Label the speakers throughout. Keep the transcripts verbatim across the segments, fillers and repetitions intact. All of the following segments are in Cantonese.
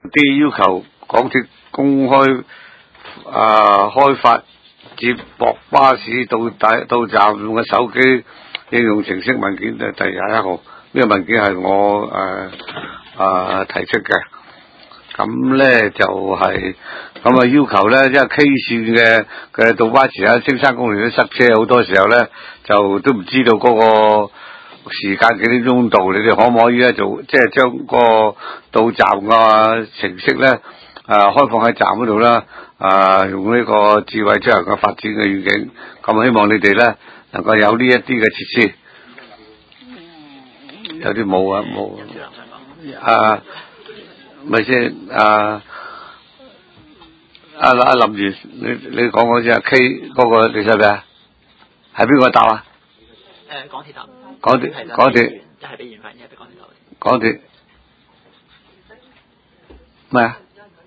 Speaker 1: 啲要求港鐵公開啊開發接駁巴士到大到站用嘅手機應用程式文件嘅第廿一號，呢個文件係我誒啊、呃、提出嘅。咁咧就係咁啊要求咧，因為 K 線嘅嘅到巴士喺青山公園都塞車，好多時候咧就都唔知道嗰個時間幾點鐘到，你哋可唔可以咧做即係將個到站嘅程式咧啊開放喺站嗰度啦，啊用呢個智慧出行嘅發展嘅願景，咁希望你哋咧能夠有呢一啲嘅設施。有啲冇啊冇啊，咪先啊啊啊林如，你你講嗰隻 K 嗰個你識唔識啊？係邊個答啊？
Speaker 2: 誒港鐵答。
Speaker 1: 港鐵港鐵。
Speaker 2: 一係俾研發，一係俾港鐵答。
Speaker 1: 港鐵咩啊？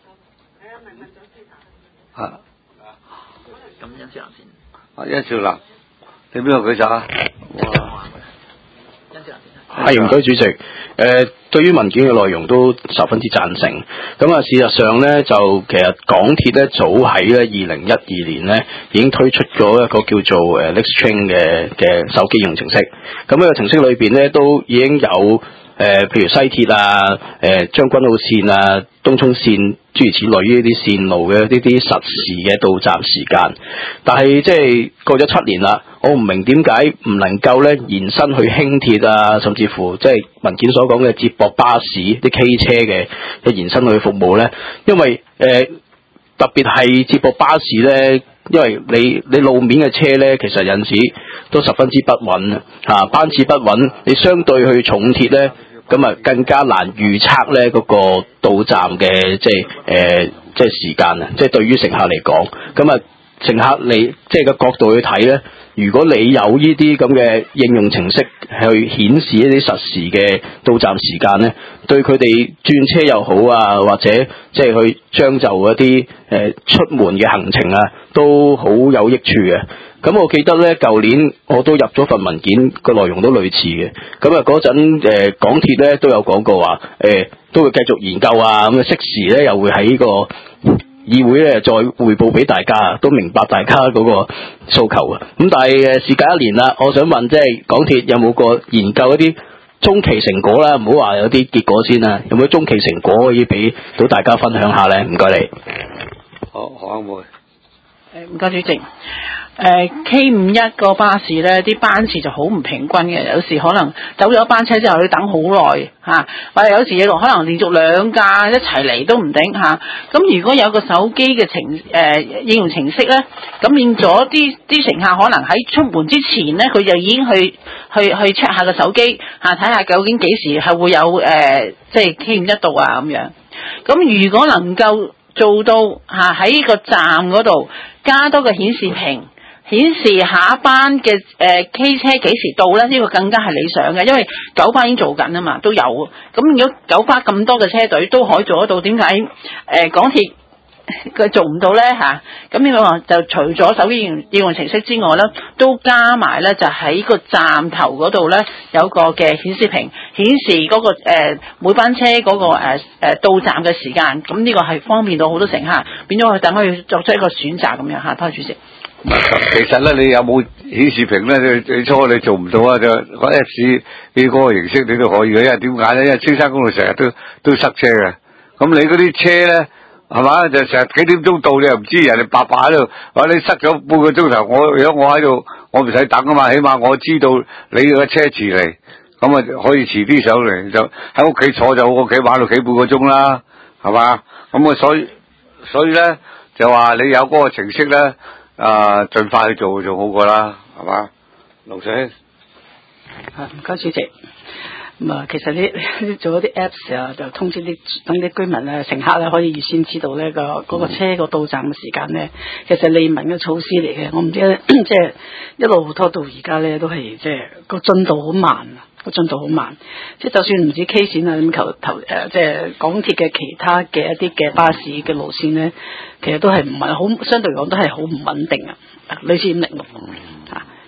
Speaker 1: 啊。
Speaker 2: 咁殷少南先。
Speaker 1: 啊殷少南，你邊個舉手啊？哇！
Speaker 2: 殷少南先生。
Speaker 3: 係唔該主席，誒、呃、對於文件嘅內容都十分之贊成。咁啊，事實上咧，就其實港鐵咧早喺咧二零一二年咧已經推出咗一個叫做誒 LixTrain 嘅嘅手機應用程式。咁呢個程式裏邊咧都已經有誒、呃，譬如西鐵啊、誒將軍澳線啊、東涌線諸如此類呢啲線路嘅呢啲實時嘅到站時間。但係即係過咗七年啦。我唔明點解唔能夠咧延伸去輕鐵啊，甚至乎即係文件所講嘅接駁巴士啲 K 車嘅嘅延伸去服務咧？因為誒、呃、特別係接駁巴士咧，因為你你路面嘅車咧，其實有陣時都十分之不穩啊，班次不穩，你相對去重鐵咧，咁啊更加難預測咧嗰個到站嘅即係誒即係時間啊！即係對於乘客嚟講，咁啊乘客你即係個角度去睇咧。如果你有呢啲咁嘅應用程式去顯示一啲實時嘅到站時間咧，對佢哋轉車又好啊，或者即係去將就一啲誒、呃、出門嘅行程啊，都好有益處嘅。咁我記得咧，舊年我都入咗份文件，個內容都類似嘅。咁啊嗰陣誒港鐵咧都有講過話，誒、呃、都會繼續研究啊，咁啊適時咧又會喺呢個議會咧再匯報俾大家，都明白大家嗰個訴求啊。咁但係誒事隔一年啦，我想問即係港鐵有冇個研究一啲中期成果啦？唔好話有啲結果先啦，有冇中期成果可以俾到大家分享下咧？唔該你。
Speaker 1: 好，何阿妹。
Speaker 4: 誒唔該主席。誒 K 五一個巴士咧，啲班次就好唔平均嘅，有時可能走咗班車之後要等好耐嚇，或者有時可能連續兩架一齊嚟都唔定嚇。咁、啊、如果有個手機嘅程誒、呃、應用程式咧，咁變咗啲啲乘客可能喺出門之前咧，佢就已經去去去 check 下個手機嚇，睇、啊、下究竟幾時係會有誒、呃、即係 K 五一到啊咁樣。咁如果能夠做到嚇喺、啊、個站嗰度加多個顯示屏。顯示下一班嘅誒、呃、K 車幾時到咧？呢、這個更加係理想嘅，因為九巴已經做緊啊嘛，都有。咁如果九巴咁多嘅車隊都可以做得到，點解誒港鐵佢做唔到咧嚇？咁呢個就除咗手機應用程式之外咧，都加埋咧就喺個站頭嗰度咧有個嘅顯示屏，顯示嗰、那個、呃、每班車嗰、那個誒、呃、到站嘅時間。咁呢個係方便到好多乘客，變咗佢等佢作出一個選擇咁樣嚇。多謝主席。
Speaker 1: 其實咧，你有冇顯示屏咧？你最初你做唔到啊！就嗰 Apps 你嗰個形式你都可以嘅，因為點解咧？因為青山公路成日都都塞車嘅。咁你嗰啲車咧，係嘛？就成日幾點鐘到你又唔知，人哋白白喺度，話你塞咗半個鐘頭。我如果我喺度，我唔使等啊嘛，起碼我知道你個車遲嚟，咁啊可以遲啲上嚟，就喺屋企坐就屋企玩到幾半個鐘啦，係嘛？咁啊所以所以咧就話你有嗰個程式咧。啊，盡快去做就好過啦，係嘛？盧 Sir，
Speaker 4: 啊，唔該主席。咁啊，其實呢做咗啲 Apps 啊，就通知啲等啲居民啊、乘客咧，可以預先知道呢個嗰個車個到站嘅時間咧，其實利民嘅措施嚟嘅。我唔知即係一路拖到而家咧，都係即係個進度好慢啊，個進度好慢。即係就算唔止 K 線啊，咁頭頭誒，即係港鐵嘅其他嘅一啲嘅巴士嘅路線咧，其實都係唔係好，相對嚟講都係好唔穩定啊。類似五零六啊，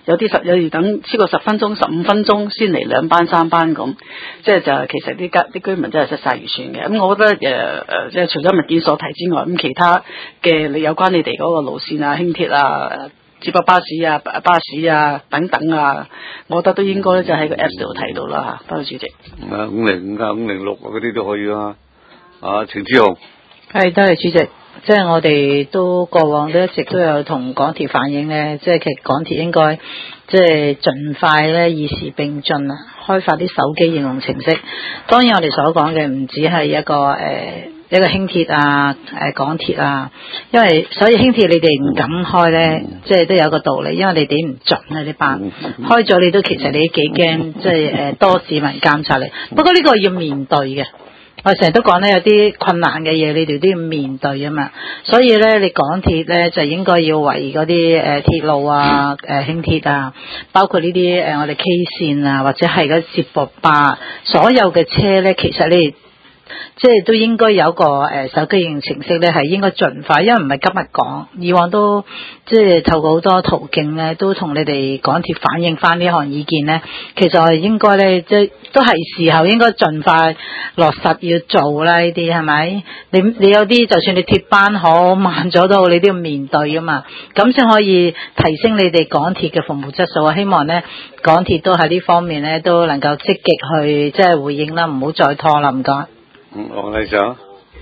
Speaker 4: 有啲十有時等超過十分鐘、十五分鐘先嚟兩班三班咁，即係就其實啲家啲居民真係失晒預算嘅。咁我覺得誒誒，即係除咗文件所提之外，咁其他嘅你有關你哋嗰個路線啊、輕鐵啊、接駁巴士啊、巴士啊等等啊，我覺得都應該咧就喺個 Apps 度睇到啦嚇。多謝主席。
Speaker 1: 啊，五零五啊、五零六啊嗰啲都可以啊。啊，程之豪。
Speaker 5: 係，多謝主席。即係我哋都過往都一直都有同港鐵反映咧，即係其實港鐵應該即係盡快咧與時並進啊，開發啲手機應用程式。當然我哋所講嘅唔止係一個誒、呃、一個輕鐵啊、誒港鐵啊，因為所以輕鐵你哋唔敢開咧，即係都有個道理，因為你點唔準啊呢班開咗你都其實你都幾驚，即係誒多市民監察你。不過呢個要面對嘅。我成日都講咧，有啲困難嘅嘢，你哋都要面對啊嘛。所以咧，你港鐵咧就應該要為嗰啲誒鐵路啊、誒、呃、輕鐵啊，包括呢啲誒我哋 K 線啊，或者係嗰接駁巴，所有嘅車咧，其實你即係都應該有個誒、呃、手機應用程式咧，係應該盡快，因為唔係今日講，以往都即係透過好多途徑咧，都同你哋港鐵反映翻呢項意見咧。其實我哋應該咧，即係都係時候應該盡快落實要做啦。呢啲係咪？你你有啲就算你鐵班好慢咗都好，你都要面對啊嘛。咁先可以提升你哋港鐵嘅服務質素啊！希望咧港鐵都喺呢方面咧都能夠積極去即係回應啦，唔好再拖啦，唔該。
Speaker 1: 嗯，黃麗長。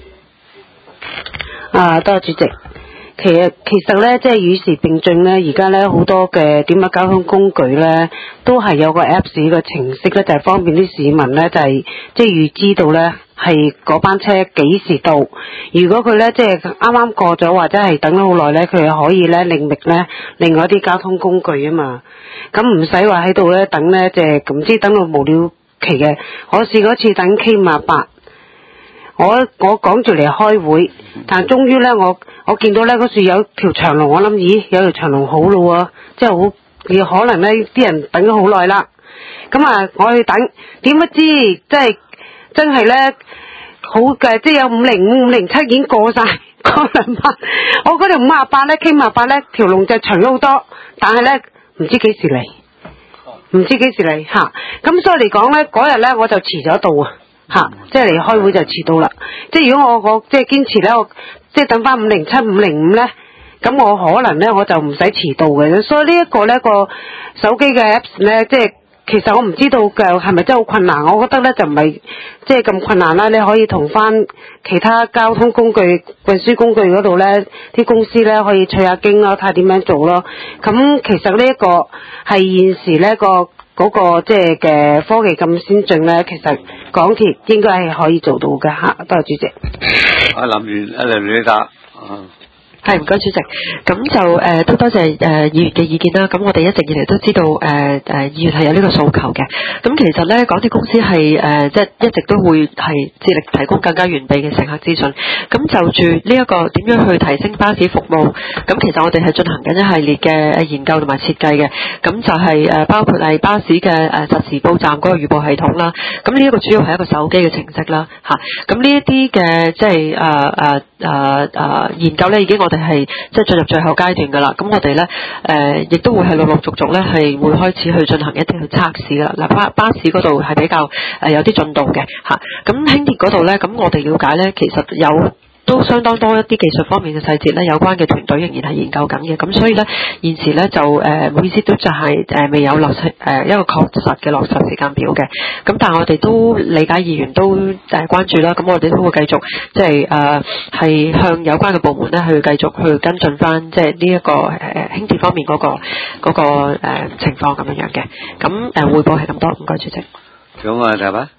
Speaker 6: 啊，多謝主席。其實其實咧，即係與時並進咧，而家咧好多嘅點樣交通工具咧，都係有個 Apps 嘅程式咧，就係、是、方便啲市民咧，就係即係預知道咧係嗰班車幾時到。如果佢咧即係啱啱過咗或者係等咗好耐咧，佢係可以咧另覓咧另外一啲交通工具啊嘛。咁唔使話喺度咧等咧，即係唔知等到無了期嘅。我試過一次等 K 五十八。我我趕住嚟開會，但係終於咧，我我見到咧嗰處有條長龍，我諗咦有條長龍好咯喎，即係好，有可能咧啲人等咗好耐啦。咁啊，我去等，點不知即係真係咧好嘅，即係有五零五、五零七已經過晒過兩班，我嗰條五十八咧 K 五十八咧條龍就長咗好多，但係咧唔知幾時嚟，唔知幾時嚟嚇。咁、啊、所以嚟講咧，嗰日咧我就遲咗到啊。吓、啊，即係嚟開會就遲到啦。即係如果我我即係堅持咧，我即係等翻五零七、五零五咧，咁我可能咧我就唔使遲到嘅。所以呢一個咧個手機嘅 Apps 咧，即係其實我唔知道嘅係咪真係好困難。我覺得咧就唔係即係咁困難啦。你可以同翻其他交通工具、運輸工具嗰度咧，啲公司咧可以取下經咯，睇下點樣做咯。咁其實呢一個係現時呢個。嗰、那個即係嘅科技咁先進咧，其實港鐵應該係可以做到嘅嚇。多謝主席。阿林源，阿林源你答。啊
Speaker 7: 係唔該主席，咁就誒、呃、都多謝誒、呃、議員嘅意見啦。咁我哋一直以嚟都知道誒誒、呃呃、議員係有呢個訴求嘅。咁其實咧，港鐵公司係誒即係一直都會係致力提供更加完備嘅乘客資訊。咁就住呢一個點樣去提升巴士服務，咁其實我哋係進行緊一系列嘅研究同埋設計嘅。咁就係誒包括係巴士嘅誒實時報站嗰個預報系統啦。咁呢一個主要係一個手機嘅程式啦，嚇。咁呢一啲嘅即係誒誒誒誒研究咧，已經我。我哋係即係進入最後階段㗎啦，咁我哋咧誒亦都會係陸陸續續咧係會開始去進行一啲去測試㗎啦。嗱巴巴士嗰度係比較誒、呃、有啲進度嘅嚇，咁輕鐵嗰度咧，咁我哋了解咧，其實有都相當多一啲技術方面嘅細節咧，有關嘅團隊仍然係研究緊嘅，咁所以咧現時咧就誒唔好意思都就係、是、誒、呃、未有落實誒、呃、一個確實嘅落實時間表嘅，咁但係我哋都理解議員都誒、呃、關注啦，咁我哋都會繼續即係誒係向有關嘅部門咧去繼續去跟進翻即係呢一個誒、呃、輕鐵方面嗰、那個嗰、那個誒、呃、情況咁樣樣嘅，咁誒彙報係咁多，唔該主席。
Speaker 1: 仲有問題嗎？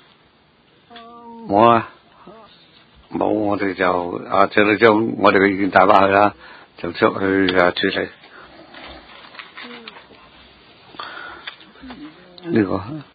Speaker 1: 我啊。冇，我哋就啊，即係將我哋嘅意見帶翻去啦，就出去啊處理呢、這個。